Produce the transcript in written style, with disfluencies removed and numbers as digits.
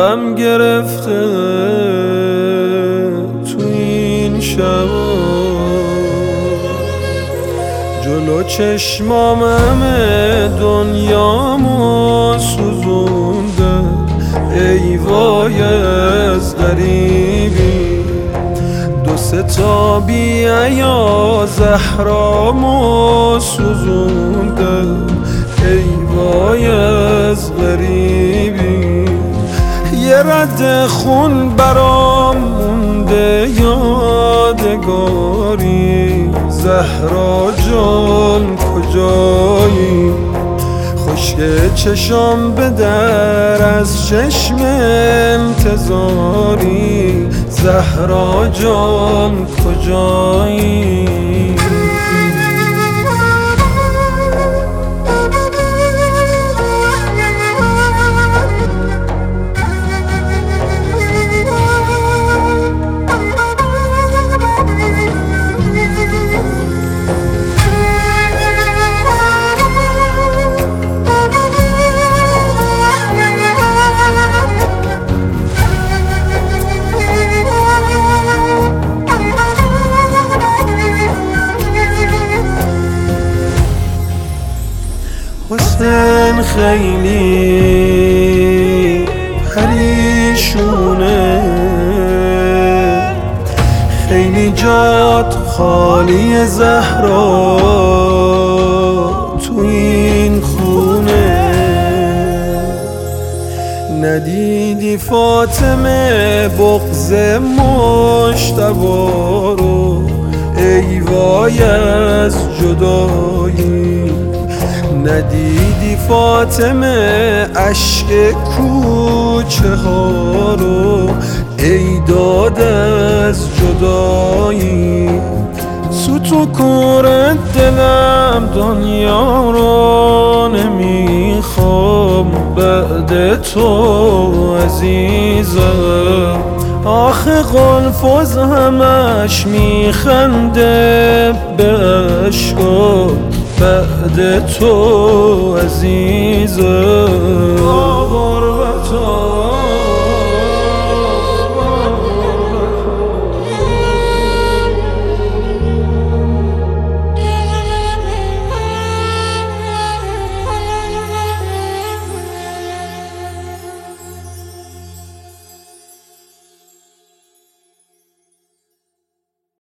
دلم گرفته تو این شبا، جلو چشمام همه دنیامو سوزونده. ای وای از غریبی، دو سه تا بیا زهرامو سوزونده. ای وای از غریبی، یه رد خون برام مونده یادگاری. زهرا جان کجایی؟ خشک چشام به در از چشم انتظاری. زهرا جان کجایی؟ حسین خیلی پریشونه، خیلی جات خالی زهرا تو این خونه. ندیدی فاطمه بغض مجتبی رو؟ ای وای از جدایی. ندیدی فاطمه اشک کوچه ها رو؟ ای داد از جدایی. سوتو کور دلم دنیا رو نمیخوام بعد تو عزیزم. آخه قلفز همش میخنده به عشقا بعد تو عزیزم.